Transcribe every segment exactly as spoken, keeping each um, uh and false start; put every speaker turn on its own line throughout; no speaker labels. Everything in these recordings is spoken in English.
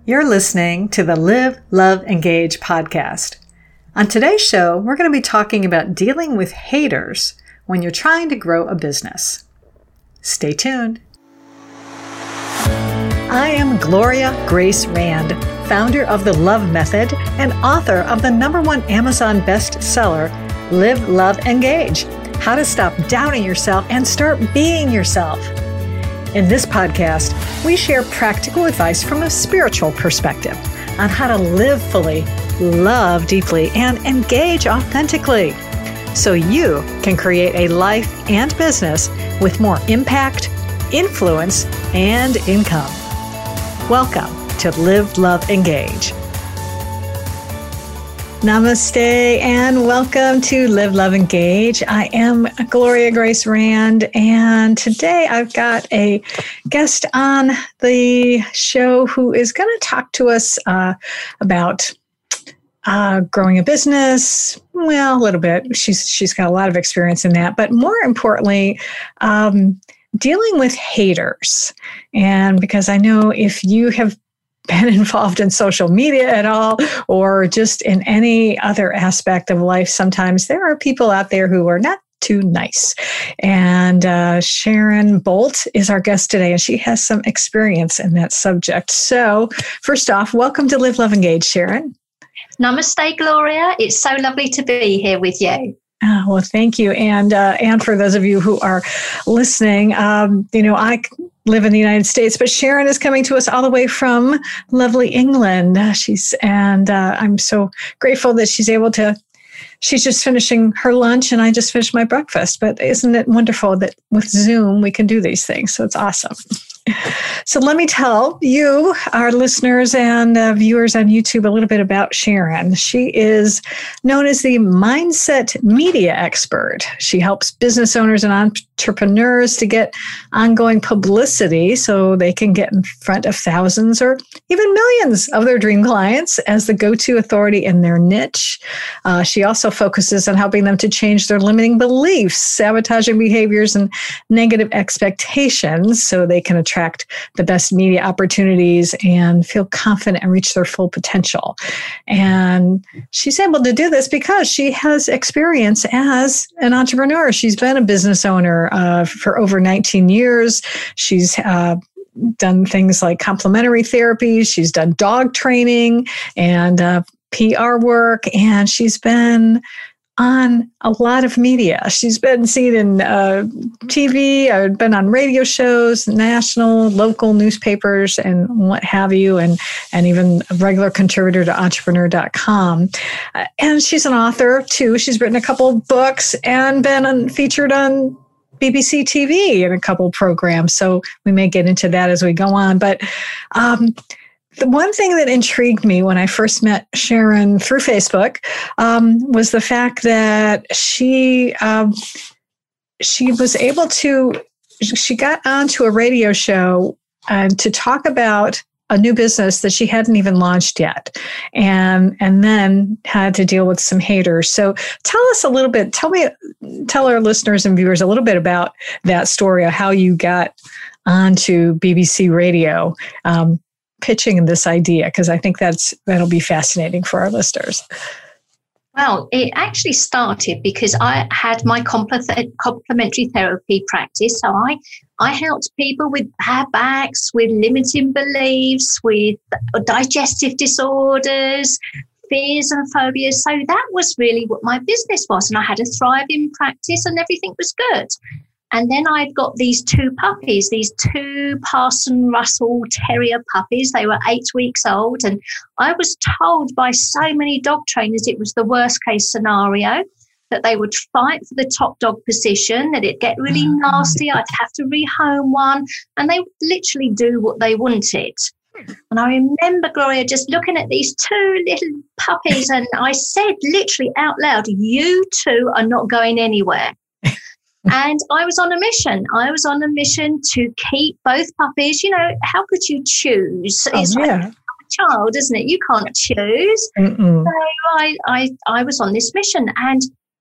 You're listening to the Live, Love, Engage podcast. On today's show, we're going to be talking about dealing with haters when you're trying to grow a business. Stay tuned. I am Gloria Grace Rand, founder of The Love Method and author of the number one Amazon bestseller, Live, Love, Engage: How to Stop Doubting Yourself and Start Being Yourself. In this podcast, we share practical advice from a spiritual perspective on how to live fully, love deeply, and engage authentically so you can create a life and business with more impact, influence, and income. Welcome to Live, Love, Engage. Namaste and welcome to Live, Love, Engage. I am Gloria Grace Rand, and today I've got a guest on the show who is going to talk to us uh, about uh, growing a business. Well, a little bit. She's she's got a lot of experience in that, but more importantly, um, dealing with haters. And because I know if you have been involved in social media at all, or just in any other aspect of life, sometimes there are people out there who are not too nice. And uh, Sharon Bolt is our guest today, and she has some experience in that subject. So first off, welcome to Live, Love, Engage, Sharon.
Namaste, Gloria. It's so lovely to be here with you.
Oh, well, thank you. And uh, and for those of you who are listening, um, you know, I live in the United States, but Sharon is coming to us all the way from lovely England. Uh, she's and uh, I'm so grateful that she's able to. She's just finishing her lunch, and I just finished my breakfast. But isn't it wonderful that with Zoom we can do these things? So it's awesome. So let me tell you, our listeners and uh, viewers on YouTube, a little bit about Sharon. She is known as the Mindset Media Expert. She helps business owners and entrepreneurs to get ongoing publicity so they can get in front of thousands or even millions of their dream clients as the go-to authority in their niche. Uh, she also focuses on helping them to change their limiting beliefs, sabotaging behaviors, and negative expectations so they can attract the best media opportunities and feel confident and reach their full potential. And she's able to do this because she has experience as an entrepreneur. She's been a business owner uh, for over nineteen years. She's uh, done things like complementary therapy. She's done dog training and uh, P R work, and she's been on a lot of media. She's been seen in uh, T V, I've been on radio shows, national, local newspapers, and what have you, and, and even a regular contributor to entrepreneur dot com. Uh, and she's an author, too. She's written a couple of books and been on, featured on B B C T V in a couple of programs. So we may get into that as we go on. But um, the one thing that intrigued me when I first met Sharon through Facebook um, was the fact that she um, she was able to, she got onto a radio show uh, to talk about a new business that she hadn't even launched yet, and and then had to deal with some haters. So tell us a little bit, tell me, tell our listeners and viewers a little bit about that story of how you got onto B B C Radio. Um, pitching this idea, because I think that's that'll be fascinating for our listeners.
Well, it actually started because I had my complementary therapy practice. So I, I helped people with bad backs, with limiting beliefs, with digestive disorders, fears and phobias. So that was really what my business was. And I had a thriving practice and everything was good. And then I'd got these two puppies, these two Parson Russell Terrier puppies. They were eight weeks old. And I was told by so many dog trainers it was the worst case scenario, that they would fight for the top dog position, that it'd get really nasty. I'd have to rehome one. And they would literally do what they wanted. And I remember, Gloria, just looking at these two little puppies. And I said literally out loud, you two are not going anywhere. And I was on a mission. I was on a mission to keep both puppies. You know, how could you choose?
Oh,
it's
yeah.
like a child, isn't it? You can't choose. Mm-mm. So I, I, I was on this mission. And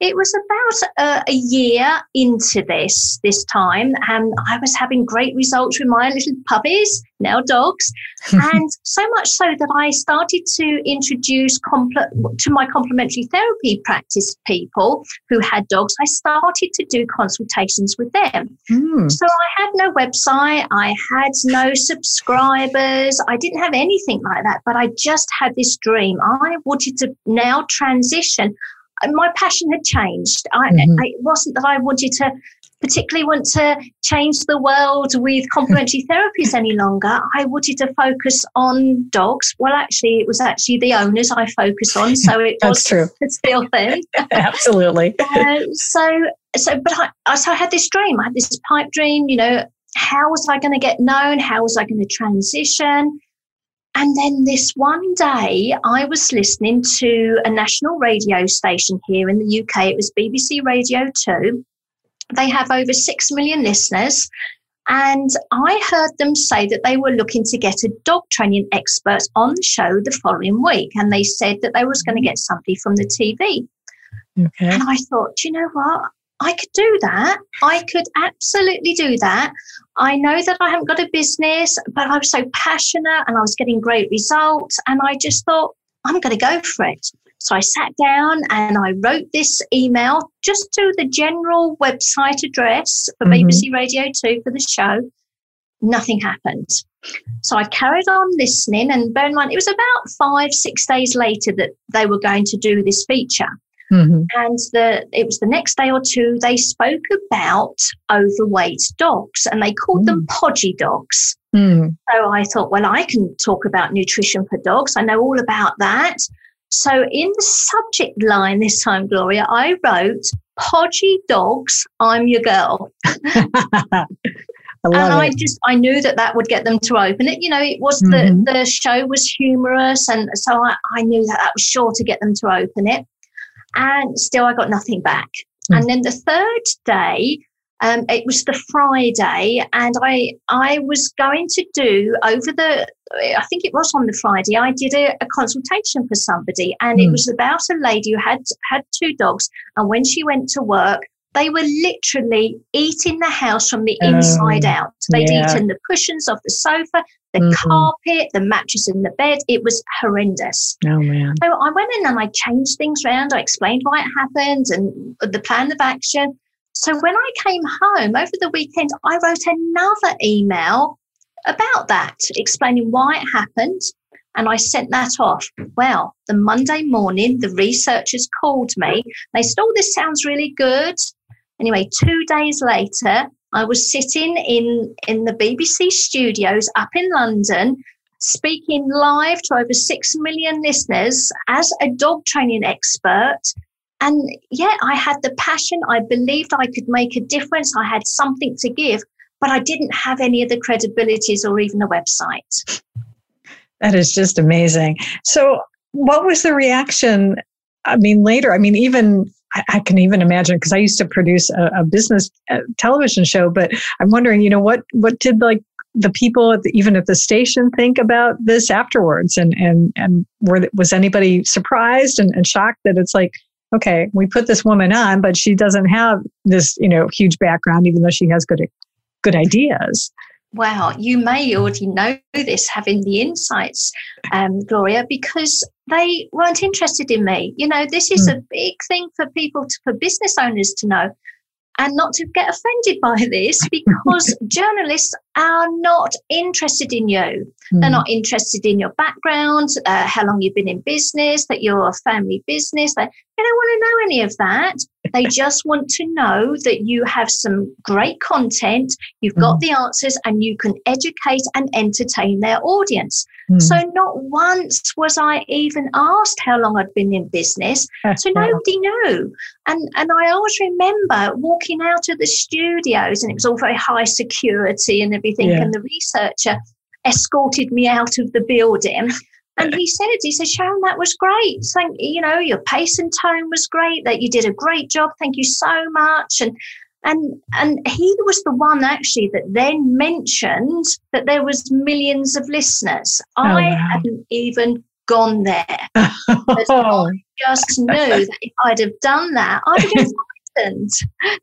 it was about a, a year into this, this time, and I was having great results with my little puppies, now dogs, and so much so that I started to introduce compl- to my complementary therapy practice people who had dogs. I started to do consultations with them. Mm. So I had no website, I had no subscribers, I didn't have anything like that, but I just had this dream. I wanted to now transition. My passion had changed. I, mm-hmm. I, it wasn't that I wanted to particularly want to change the world with complementary therapies any longer. I wanted to focus on dogs. Well, actually, it was actually the owners I focus on. So it
That's
was
true.
still them.
Absolutely.
Uh, so, so, but I, I, so I had this dream. I had this pipe dream, you know, how was I going to get known? How was I going to transition? And then this one day, I was listening to a national radio station here in the U K. It was B B C Radio two. They have over six million listeners. And I heard them say that they were looking to get a dog training expert on the show the following week. And they said that they was going to get somebody from the T V. Okay. And I thought, you know what? I could do that. I could absolutely do that. I know that I haven't got a business, but I was so passionate and I was getting great results. And I just thought, I'm going to go for it. So I sat down and I wrote this email just to the general website address for mm-hmm. B B C Radio two for the show. Nothing happened. So I carried on listening, and bear in mind, it was about five, six days later that they were going to do this feature. Mm-hmm. And the it was the next day or two, they spoke about overweight dogs, and they called mm. them podgy dogs. Mm. So I thought, well, I can talk about nutrition for dogs. I know all about that. So in the subject line this time, Gloria, I wrote, podgy dogs, I'm your girl.
I love
and I
it.
just, I knew that that would get them to open it. You know, it was mm-hmm. the, the show was humorous. And so I, I knew that that was sure to get them to open it. And still I got nothing back. Mm. And then the third day, um, it was the Friday, and I I was going to do over the, I think it was on the Friday, I did a, a consultation for somebody, and mm. it was about a lady who had had two dogs, and when she went to work, they were literally eating the house from the inside um, out. They'd yeah. eaten the cushions of the sofa, the mm-hmm. carpet, the mattress in the bed. It was horrendous.
Oh, man.
So I went in and I changed things around. I explained why it happened and the plan of action. So when I came home over the weekend, I wrote another email about that, explaining why it happened. And I sent that off. Well, the Monday morning, the researchers called me. They said, oh, this sounds really good. Anyway, two days later, I was sitting in, in the B B C studios up in London, speaking live to over six million listeners as a dog training expert. And yeah, I had the passion. I believed I could make a difference. I had something to give, but I didn't have any of the credibilities or even a website.
That is just amazing. So what was the reaction? I mean, later, I mean, even I, I can even imagine, because I used to produce a, a business uh, television show, but I'm wondering, you know, what, what did like the people at the, even at the station think about this afterwards? And, and, and were, was anybody surprised and, and shocked that it's like, okay, we put this woman on, but she doesn't have this, you know, huge background, even though she has good, good ideas?
Wow, you may already know this, having the insights, um, Gloria, because they weren't interested in me. You know, this is mm. a big thing for people, to, for business owners to know, and not to get offended by this, because journalists are not interested in you. Mm. They're not interested in your background, uh, how long you've been in business, that you're a family business. They, they don't want to know any of that. They just want to know that you have some great content, you've got mm. the answers, and you can educate and entertain their audience. Mm. So not once was I even asked how long I'd been in business. So nobody knew. And and I always remember walking out of the studios, and it was all very high security and everything, yeah. and the researcher escorted me out of the building. And he said, he said, Sharon, that was great. Thank you, know, your pace and tone was great, that you did a great job. Thank you so much. And and and he was the one actually that then mentioned that there was millions of listeners. Oh, I wow. hadn't even gone there.
Oh.
I just knew that if I'd have done that, I'd have been frightened.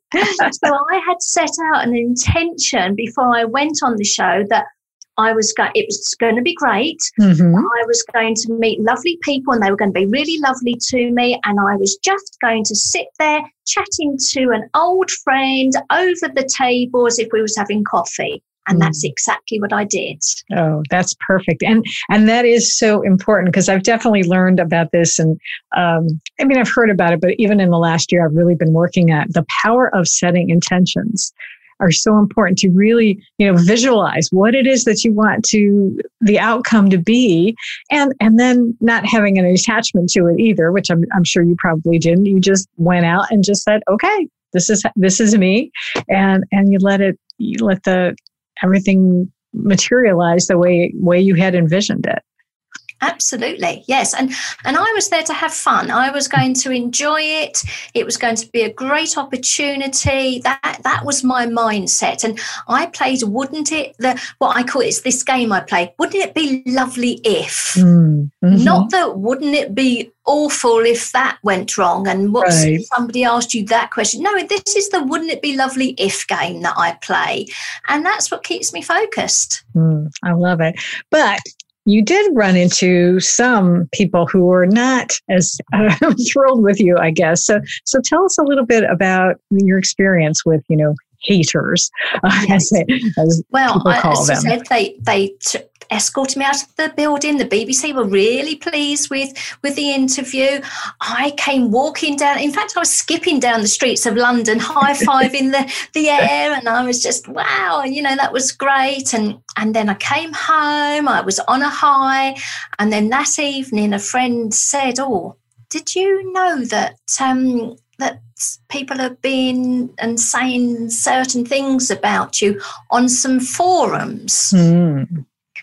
So I had set out an intention before I went on the show that I was going, it was going to be great.
Mm-hmm.
I was going to meet lovely people and they were going to be really lovely to me. And I was just going to sit there chatting to an old friend over the table as if we was having coffee. And mm. that's exactly what I did.
Oh, that's perfect. And and that is so important because I've definitely learned about this. And um, I mean, I've heard about it, but even in the last year, I've really been working at the power of setting intentions are so important to really, you know, visualize what it is that you want to the outcome to be, and and then not having an attachment to it either, which I'm I'm sure you probably didn't. You just went out and just said, okay, this is this is me, and and you let it you let the everything materialize the way way you had envisioned it.
Absolutely. Yes. And and I was there to have fun. I was going to enjoy it. It was going to be a great opportunity. That that was my mindset. And I played, wouldn't it, the what I call it is this game I play, wouldn't it be lovely if? Mm-hmm. Not that wouldn't it be awful if that went wrong, and what right. somebody asked you that question. No, this is the wouldn't it be lovely if game that I play. And that's what keeps me focused.
Mm, I love it. But you did run into some people who were not as uh, thrilled with you, I guess. So, so tell us a little bit about your experience with, you know, haters, uh,
yes.
as, as
well,
people call
as
them.
I said, they they t- escorted me out of the building. The B B C were really pleased with with the interview. I came walking down. In fact, I was skipping down the streets of London, high-fiving the the air, and I was just wow, you know, that was great. And and then I came home. I was on a high, and then that evening, a friend said, "Oh, did you know that um, that people have been and saying certain things about you on some forums?" Mm.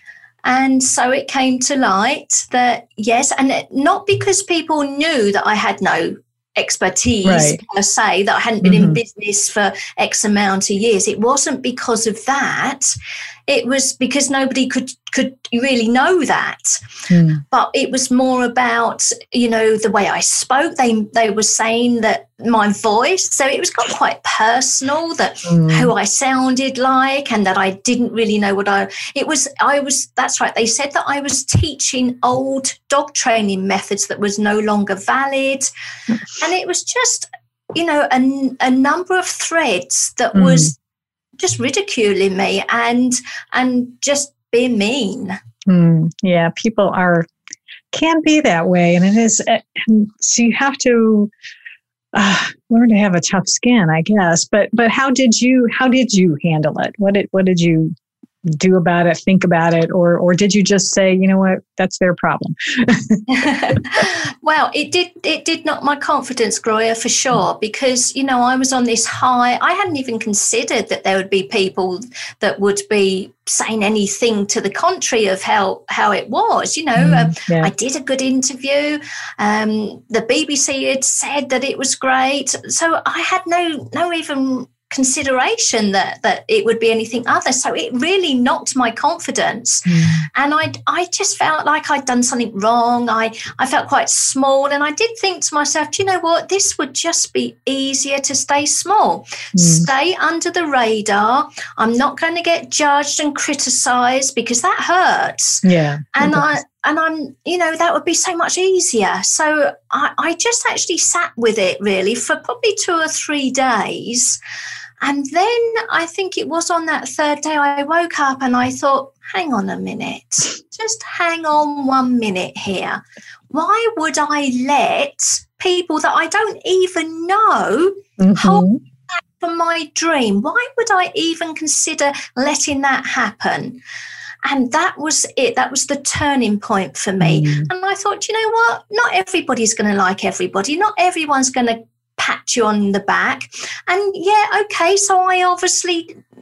And so it came to light that, yes, and not because people knew that I had no expertise right. per se, that I hadn't been mm-hmm. in business for X amount of years. It wasn't because of that. It was because nobody could could really know that. Mm. But it was more about, you know, the way I spoke. They they were saying that my voice, so it was got quite personal, that mm. who I sounded like, and that I didn't really know what I, it was, I was, that's right. They said that I was teaching old dog training methods that was no longer valid. And it was just, you know, a, a number of threads that mm. was just ridiculing me and and just being mean.
Mm, yeah, people are can be that way, and it is. So you have to uh, learn to have a tough skin, I guess. But but how did you how did you handle it? What did what did you do about it? Think about it, or or did you just say, you know what, that's their problem?
Well, it did it did knock my confidence, Gloria, for sure, because, you know, I was on this high. I hadn't even considered that there would be people that would be saying anything to the contrary of how, how it was. You know, mm, um, yeah. I did a good interview. Um, the B B C had said that it was great. So I had no no even consideration that that it would be anything other. So it really knocked my confidence. Mm. And I I just felt like I'd done something wrong. I, I felt quite small. And I did think to myself, do you know what? This would just be easier to stay small. Mm. Stay under the radar. I'm not going to get judged and criticised because that hurts.
Yeah.
And I And I'm, you know, that would be so much easier. So I, I just actually sat with it really for probably two or three days. And then I think it was on that third day I woke up and I thought, hang on a minute, just hang on one minute here. Why would I let people that I don't even know mm-hmm. hold back from my dream? Why would I even consider letting that happen? And that was it. That was the turning point for me. Mm. And I thought, you know what? Not everybody's going to like everybody. Not everyone's going to pat you on the back. And yeah, okay. So I obviously,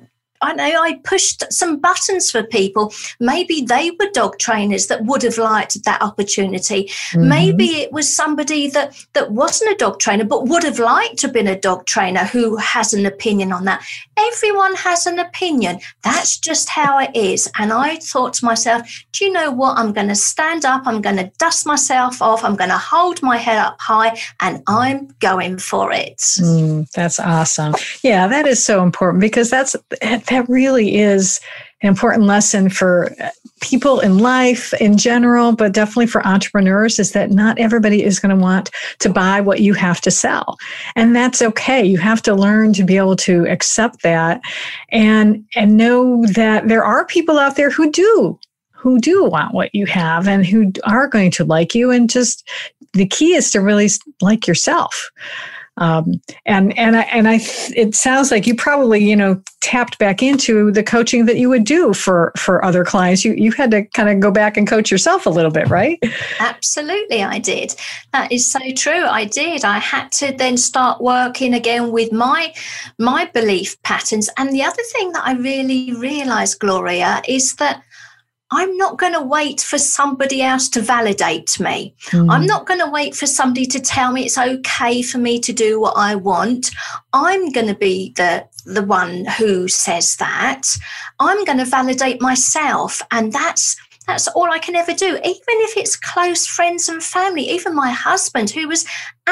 I know I pushed some buttons for people. Maybe they were dog trainers that would have liked that opportunity. Mm-hmm. Maybe it was somebody that, that wasn't a dog trainer but would have liked to have been a dog trainer who has an opinion on that. Everyone has an opinion. That's just how it is. And I thought to myself, do you know what? I'm going to stand up. I'm going to dust myself off. I'm going to hold my head up high, and I'm going for it.
Mm, that's awesome. Yeah, that is so important, because that's that really is an important lesson for people in life in general, but definitely for entrepreneurs, is that not everybody is going to want to buy what you have to sell. And that's okay. You have to learn to be able to accept that and, and know that there are people out there who do, who do want what you have and who are going to like you. And just the key is to really like yourself. Um, and, and I, and I, it sounds like you probably, you know, tapped back into the coaching that you would do for, for other clients. You, you had to kind of go back and coach yourself a little bit, right?
Absolutely. I did. That is so true. I did. I had to then start working again with my, my belief patterns. And the other thing that I really realized, Gloria, is that I'm not going to wait for somebody else to validate me. Mm. I'm not going to wait for somebody to tell me it's okay for me to do what I want. I'm going to be the, the one who says that. I'm going to validate myself. And that's That's all I can ever do, even if it's close friends and family, even my husband, who was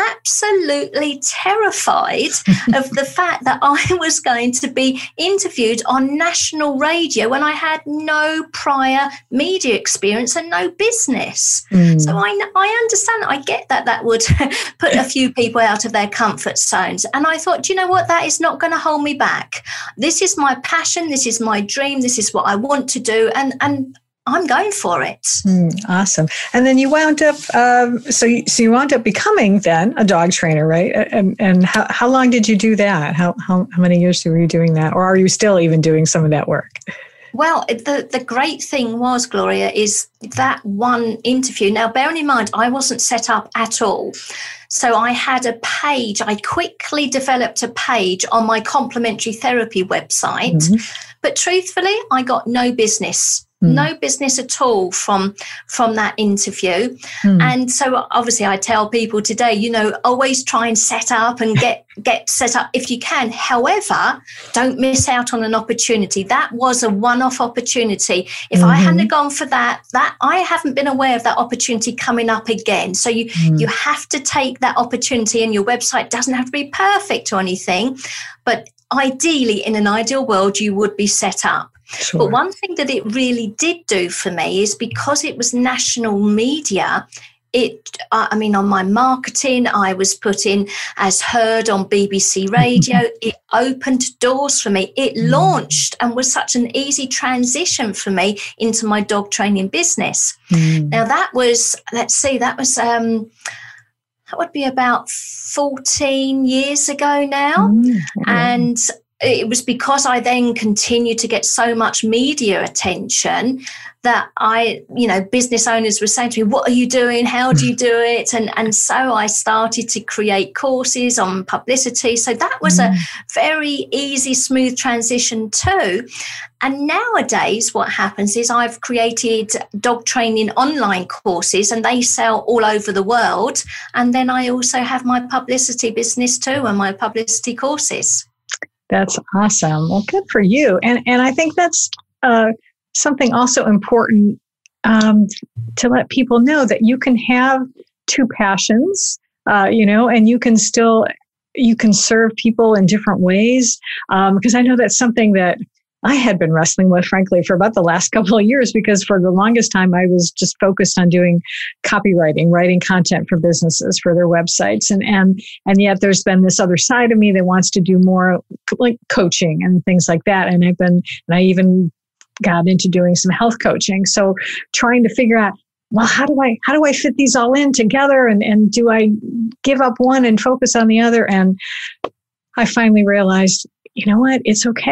absolutely terrified of the fact that I was going to be interviewed on national radio when I had no prior media experience and no business. Mm. So I, I understand, I get that that would put a few people out of their comfort zones. And I thought, you know what, that is not going to hold me back. This is my passion. This is my dream. This is what I want to do. And, and, I'm going for it.
Mm, awesome. And then you wound up, um, so you, so you wound up becoming then a dog trainer, right? And, and how, how long did you do that? How, how how many years were you doing that? Or are you still even doing some of that work?
Well, the, the great thing was, Gloria, is that one interview. Now, bearing in mind, I wasn't set up at all. So I had a page. I quickly developed a page on my complementary therapy website. Mm-hmm. But truthfully, I got no business. Mm. No business at all from from that interview. Mm. And so obviously I tell people today, you know, always try and set up and get, get set up if you can. However, don't miss out on an opportunity. That was a one-off opportunity. If mm-hmm. I hadn't gone for that, that I haven't been aware of that opportunity coming up again. So you, mm. you have to take that opportunity, and your website doesn't have to be perfect or anything, but ideally, in an ideal world, you would be set up. Sure. But one thing that it really did do for me is, because it was national media, it, I mean, on my marketing, I was put in as heard on B B C Radio. It opened doors for me. It launched and was such an easy transition for me into my dog training business. Mm. Now, that was, let's see, that was... Um, That would be about fourteen years ago now. Mm, yeah. And it was because I then continued to get so much media attention that I, you know, business owners were saying to me, what are you doing? How do you do it? And, and so I started to create courses on publicity. So that was mm. a very easy, smooth transition too. And nowadays what happens is I've created dog training online courses, and they sell all over the world. And then I also have my publicity business too, and my publicity courses.
That's awesome. Well, good for you. And and I think that's uh, something also important um, to let people know, that you can have two passions, uh, you know, and you can still, you can serve people in different ways. Um, because I know that's something that I had been wrestling with, frankly, for about the last couple of years, because for the longest time, I was just focused on doing copywriting, writing content for businesses for their websites. And, and, and yet there's been this other side of me that wants to do more like coaching and things like that. And I've been, and I even got into doing some health coaching. So trying to figure out, well, how do I, how do I fit these all in together? And, and do I give up one and focus on the other? And I finally realized, you know what? It's okay.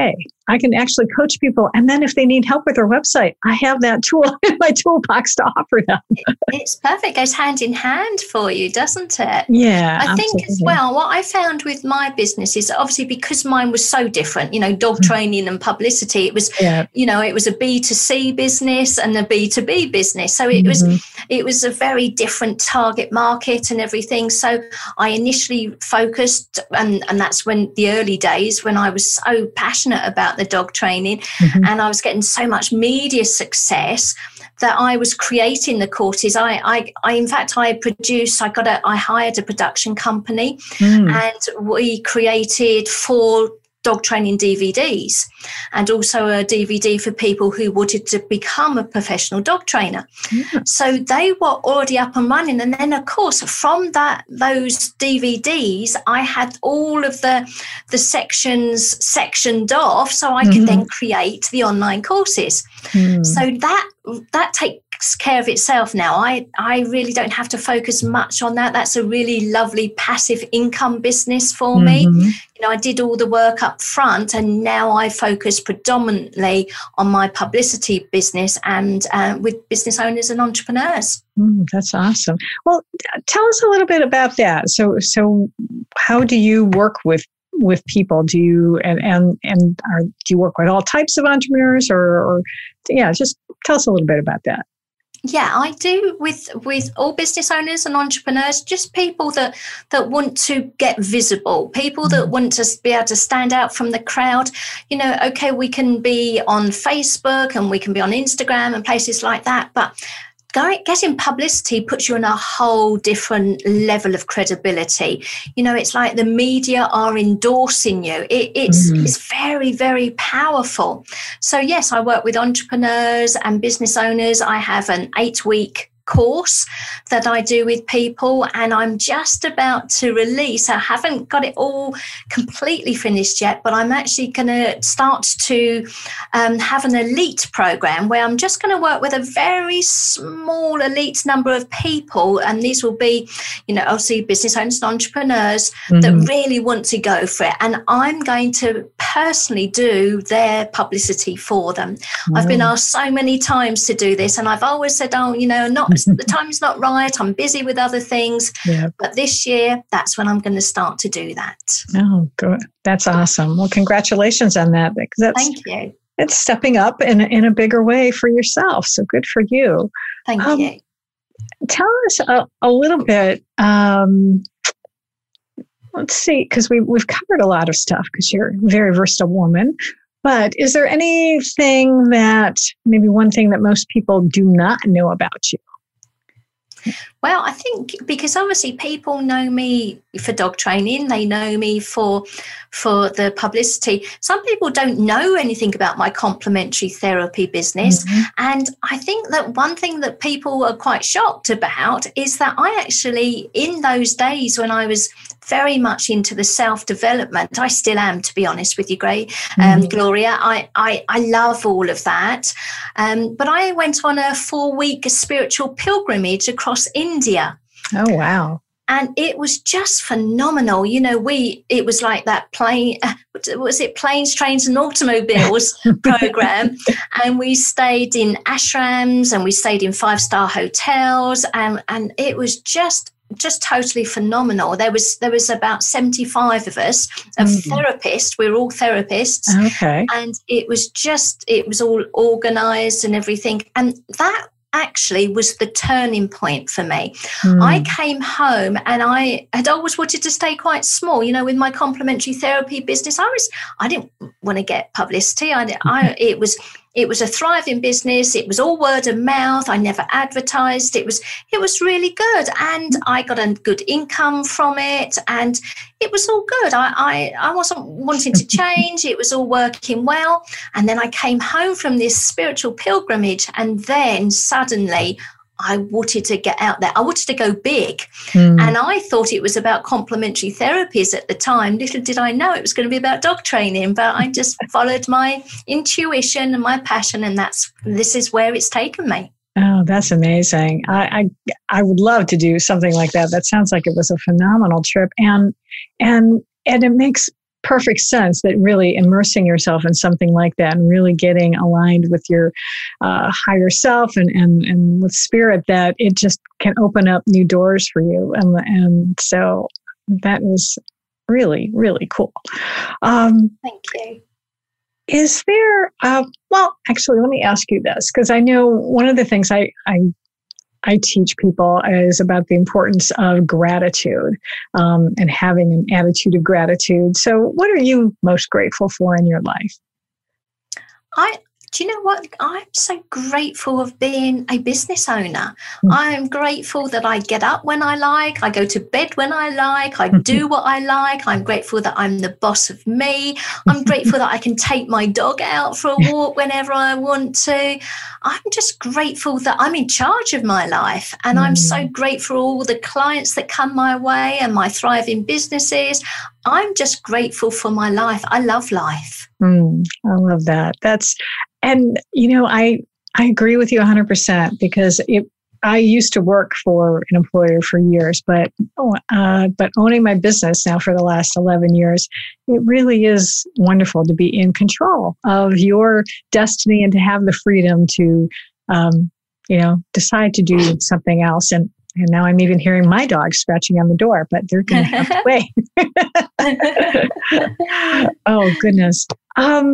I can actually coach people. And then if they need help with their website, I have that tool in my toolbox to offer them.
It's perfect. It goes hand in hand for you, doesn't it?
Yeah.
I
absolutely.
think as well, what I found with my business is obviously because mine was so different, you know, dog mm-hmm. training and publicity, it was, yeah. you know, it was a B two C business and a B two B business. So it mm-hmm. was, it was a very different target market and everything. So I initially focused, and, and that's when the early days when I was so passionate about the dog training mm-hmm. and I was getting so much media success that I was creating the courses. I, I, I in fact, I produced, I got a, I hired a production company mm. and we created four dog training D V Ds and also a D V D for people who wanted to become a professional dog trainer. Yeah. So they were already up and running. And then, of course, from that those D V Ds, I had all of the, the sections sectioned off so I mm-hmm. could then create the online courses. Mm. So that that takes care of itself now. I, I really don't have to focus much on that. That's a really lovely passive income business for mm-hmm. me. You know, I did all the work up front and now I focus predominantly on my publicity business and uh, with business owners and entrepreneurs.
Mm, that's awesome. Well, tell us a little bit about that. So, so how do you work with with people? Do you and and and are, do you work with all types of entrepreneurs, or, or yeah, just tell us a little bit about that.
Yeah, I do with with all business owners and entrepreneurs, just people that that want to get visible, people mm-hmm. that want to be able to stand out from the crowd. You know, okay, we can be on Facebook and we can be on Instagram and places like that, but getting publicity puts you on a whole different level of credibility. You know, it's like the media are endorsing you. It, it's, mm-hmm. it's very, very powerful. So yes, I work with entrepreneurs and business owners. I have an eight-week course that I do with people, and I'm just about to release. I haven't got it all completely finished yet, but I'm actually going to start to um, have an elite program where I'm just going to work with a very small elite number of people, and these will be, you know, obviously business owners and entrepreneurs mm-hmm. that really want to go for it, and I'm going to personally do their publicity for them. Mm-hmm. I've been asked so many times to do this, and I've always said, oh, you know, not the time's not right. I'm busy with other things. Yeah. But this year, that's when I'm going to start to do that.
Oh, good. That's awesome. Well, congratulations on that. Because that's,
Thank you.
It's stepping up in, in a bigger way for yourself. So good for you.
Thank um, you.
Tell us a, a little bit. Um, let's see, because we, we've covered a lot of stuff because you're a very versatile woman. But is there anything that, maybe one thing that most people do not know about you?
Well, I think because obviously people know me for dog training, they know me for for the publicity. Some people don't know anything about my complementary therapy business. Mm-hmm. And I think that one thing that people are quite shocked about is that I actually, in those days when I was very much into the self-development, I still am, to be honest with you, Gray, um, mm-hmm. Gloria. I, I, I love all of that. Um, but I went on a four-week spiritual pilgrimage across India.
Oh, wow.
And it was just phenomenal. You know, we, it was like that plane, uh, was it Planes, Trains and Automobiles program. And we stayed in ashrams and we stayed in five-star hotels. And, and it was just, just totally phenomenal. There was, there was about seventy-five of us, of mm. therapists. We were all therapists.
Okay.
And it was just, it was all organized and everything. And that actually was the turning point for me. Mm. I came home and I had always wanted to stay quite small. You know, with my complementary therapy business, I was, I didn't want to get publicity. I, I it was, it was a thriving business. It was all word of mouth. I never advertised. It was, it was really good. And I got a good income from it. And it was all good. I, I, I wasn't wanting to change. It was all working well. And then I came home from this spiritual pilgrimage. And then suddenly I wanted to get out there. I wanted to go big. Mm. And I thought it was about complementary therapies at the time. Little did I know it was going to be about dog training, but I just followed my intuition and my passion. And that's, this is where it's taken me.
Oh, that's amazing. I, I I would love to do something like that. That sounds like it was a phenomenal trip. And and and it makes perfect sense that really immersing yourself in something like that and really getting aligned with your uh, higher self and, and, and with spirit, that it just can open up new doors for you. And, and so that is really, really cool. Um,
Thank you.
Is there, uh, well, actually, let me ask you this, because I know one of the things I, I I teach people is about the importance of gratitude um, and having an attitude of gratitude. So what are you most grateful for in your life?
I, do you know what? I'm so grateful of being a business owner. Mm-hmm. I'm grateful that I get up when I like, I go to bed when I like, I do what I like. I'm grateful that I'm the boss of me. I'm grateful that I can take my dog out for a walk whenever I want to. I'm just grateful that I'm in charge of my life. And mm-hmm. I'm so grateful for all the clients that come my way and my thriving businesses. I'm just grateful for my life. I love life.
Mm, I love that. That's, and you know, I, I agree with you one hundred percent, because it, I used to work for an employer for years, but, uh, but owning my business now for the last eleven years, it really is wonderful to be in control of your destiny and to have the freedom to, um, you know, decide to do something else. And And now I'm even hearing my dog scratching on the door, but they're going to have to wait. Oh, goodness. Um,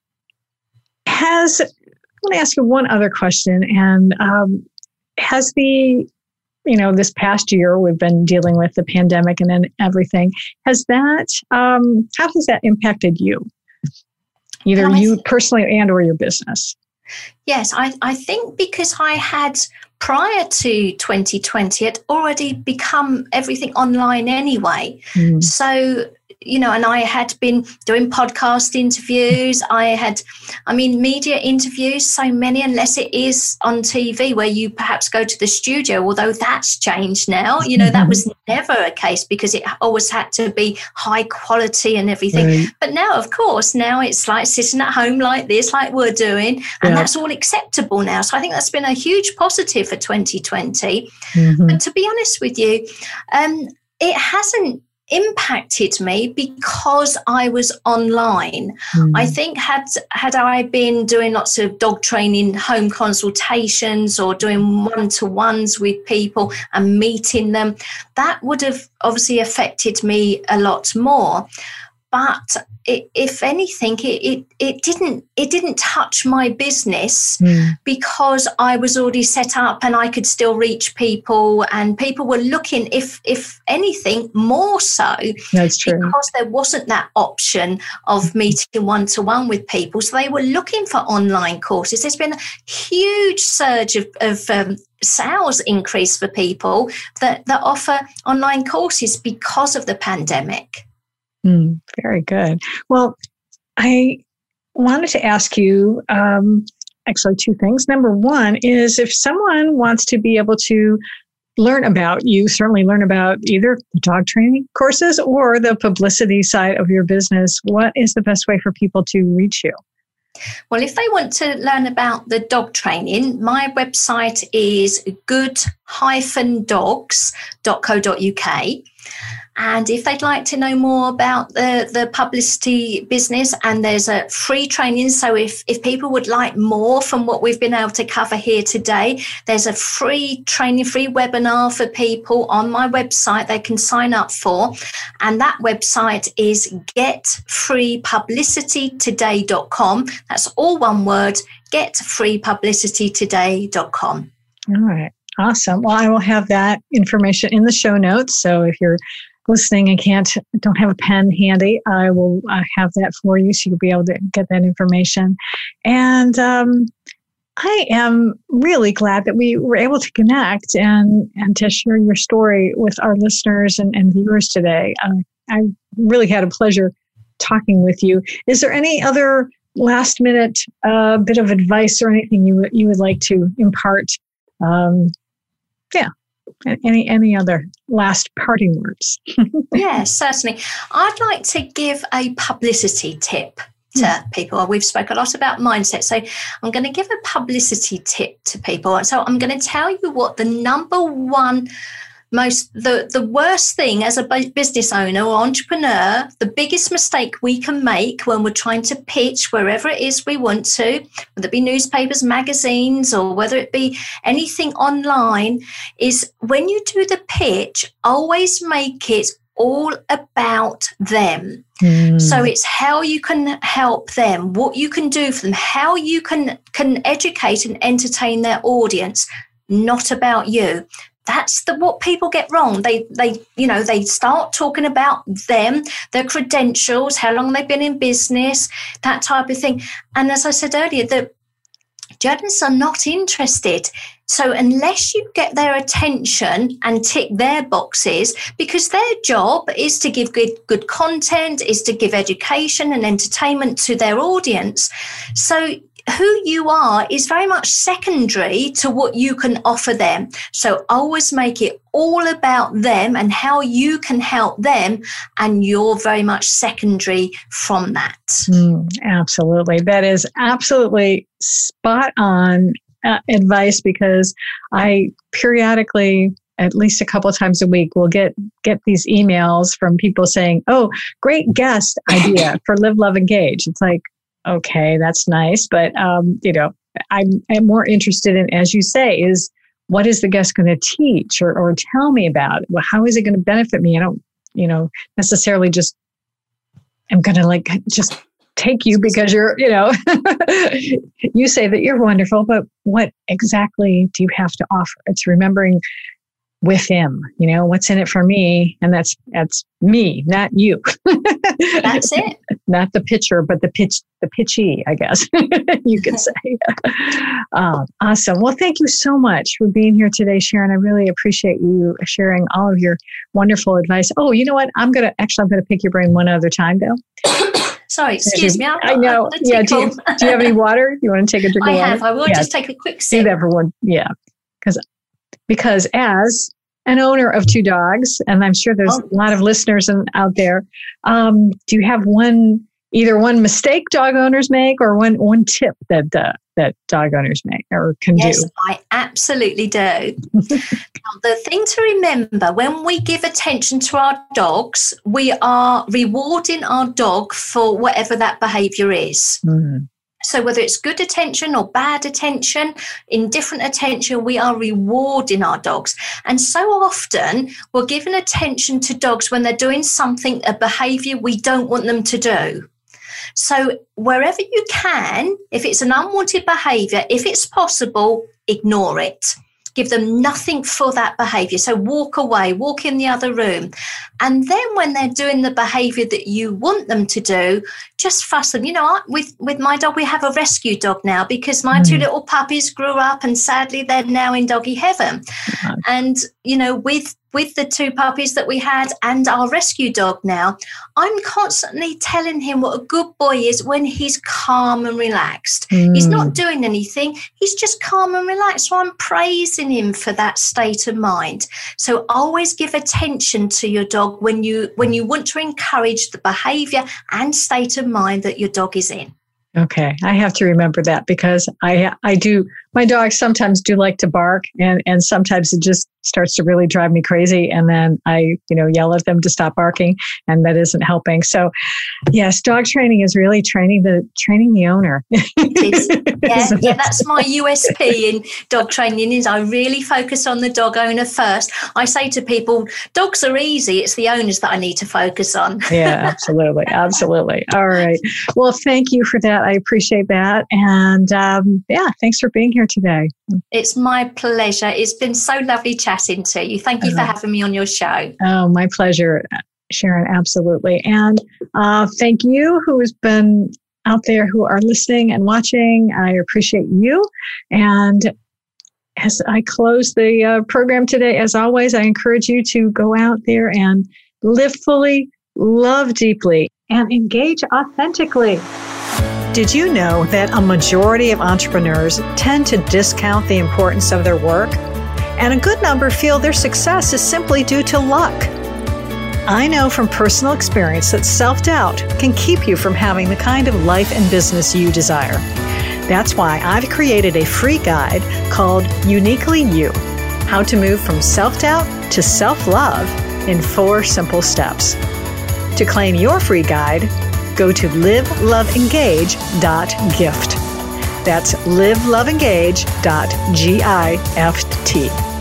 has, let me ask you one other question. And um, has the, you know, this past year we've been dealing with the pandemic and then everything, has that, um, how has that impacted you? Either you personally and or your business?
Yes, I, I think because I had, prior to twenty twenty, had already become everything online anyway. Mm. So, you know, and I had been doing podcast interviews. I had, I mean, media interviews, so many, unless it is on T V where you perhaps go to the studio, although that's changed now. You know, that was never a case because it always had to be high quality and everything. Right. But now, of course, now it's like sitting at home like this, like we're doing, and yeah. that's all acceptable now. So I think that's been a huge positive for twenty twenty. Mm-hmm. But to be honest with you, um, it hasn't impacted me because I was online. Mm. I think had had I been doing lots of dog training, home consultations, or doing one-to-ones with people and meeting them, that would have obviously affected me a lot more. But it, if anything, it, it it didn't it didn't touch my business mm. because I was already set up and I could still reach people, and people were looking, if if anything, more so.
That's true.
Because there wasn't that option of meeting one to one with people, so they were looking for online courses. There's been a huge surge of, of um, sales increase for people that that offer online courses because of the pandemic.
Mm, very good. Well, I wanted to ask you um, actually two things. Number one is, if someone wants to be able to learn about you, certainly learn about either the dog training courses or the publicity side of your business, what is the best way for people to reach you?
Well, if they want to learn about the dog training, my website is good dash dogs dot co dot uk. And if they'd like to know more about the, the publicity business, and there's a free training. So if, if people would like more from what we've been able to cover here today, there's a free training, free webinar for people on my website they can sign up for. And that website is get free publicity today dot com. That's all one word, get free publicity today dot com.
All right. Awesome. Well, I will have that information in the show notes. So if you're listening and can't, don't have a pen handy, I will uh, have that for you, so you'll be able to get that information. And um, I am really glad that we were able to connect and, and to share your story with our listeners and, and viewers today. Uh, I really had a pleasure talking with you. Is there any other last minute uh, bit of advice or anything you, you would like to impart? Um, yeah. Any any other last parting words?
Yes, certainly. I'd like to give a publicity tip to mm. people. We've spoken a lot about mindset, so I'm going to give a publicity tip to people. So I'm going to tell you what the number one most the, the worst thing as a business owner or entrepreneur, the biggest mistake we can make when we're trying to pitch wherever it is we want to, whether it be newspapers, magazines, or whether it be anything online, is when you do the pitch, always make it all about them. Mm. So it's how you can help them, what you can do for them, how you can can educate and entertain their audience, not about you. That's the what people get wrong. They, they, you know, they start talking about them, their credentials, how long they've been in business, that type of thing. And as I said earlier, the journalists are not interested. So unless you get their attention and tick their boxes, because their job is to give good, good content, is to give education and entertainment to their audience. So who you are is very much secondary to what you can offer them. So always make it all about them and how you can help them, and you're very much secondary from that.
Mm, absolutely. That is absolutely spot on uh, advice, because I periodically, at least a couple of times a week, will get get these emails from people saying, oh, great guest idea for Live, Love, Engage. It's like, okay, that's nice. But, um, you know, I'm, I'm more interested in, as you say, is what is the guest going to teach or, or tell me about? Well, how is it going to benefit me? I don't, you know, necessarily just, I'm going to like just take you because you're, you know, you say that you're wonderful, but what exactly do you have to offer? It's remembering with him, you know, what's in it for me. And that's, that's me, not you.
That's it.
Not the pitcher, but the pitch, the pitchy, I guess you could say. um, awesome. Well, thank you so much for being here today, Sharon. I really appreciate you sharing all of your wonderful advice. Oh, you know what? I'm going to, actually, I'm going to pick your brain one other time, though.
Sorry, excuse me. I'm,
I know. Yeah. Do you, do you have any water? You want to take a drink
I
of water?
I have. I will
yeah.
just take a quick sip.
Do that for one. Yeah. Because Because as an owner of two dogs, and I'm sure there's oh. a lot of listeners in, out there, um, do you have one, either one mistake dog owners make or one one tip that uh, that dog owners make or can
yes,
do?
Yes, I absolutely do. Now, the thing to remember, when we give attention to our dogs, we are rewarding our dog for whatever that behavior is. Mm-hmm. So whether it's good attention or bad attention, indifferent attention, we are rewarding our dogs. And so often we're giving attention to dogs when they're doing something, a behavior we don't want them to do. So wherever you can, if it's an unwanted behavior, if it's possible, ignore it. Give them nothing for that behavior. So walk away, walk in the other room. And then when they're doing the behavior that you want them to do, just fuss them. You know, with, with my dog, we have a rescue dog now because my mm. two little puppies grew up and sadly they're now in doggy heaven. Mm. And, you know, with with the two puppies that we had and our rescue dog now, I'm constantly telling him what a good boy is when he's calm and relaxed. Mm. He's not doing anything. He's just calm and relaxed. So I'm praising him for that state of mind. So always give attention to your dog when you when you want to encourage the behavior and state of mind that your dog is in.
Okay. I have to remember that because I I do, my dogs sometimes do like to bark and, and sometimes it just starts to really drive me crazy. And then I, you know, yell at them to stop barking and that isn't helping. So yes, dog training is really training the, training the owner.
It is. Yeah, yeah, that's my U S P in dog training is I really focus on the dog owner first. I say to people, dogs are easy. It's the owners that I need to focus on.
Yeah, absolutely. Absolutely. All right. Well, thank you for that. I appreciate that. And um, yeah, thanks for being here today.
It's my pleasure. It's been so lovely chatting to you. Thank you for having me on your show.
Oh, my pleasure, Sharon. Absolutely. And uh, thank you who has been out there who are listening and watching. I appreciate you. And as I close the uh, program today, as always, I encourage you to go out there and live fully, love deeply, and engage authentically. Did you know that a majority of entrepreneurs tend to discount the importance of their work? And a good number feel their success is simply due to luck. I know from personal experience that self-doubt can keep you from having the kind of life and business you desire. That's why I've created a free guide called Uniquely You: how to move from self-doubt to self-love in four simple steps. To claim your free guide, go to live love engage dot gift. That's live love engage dot gift.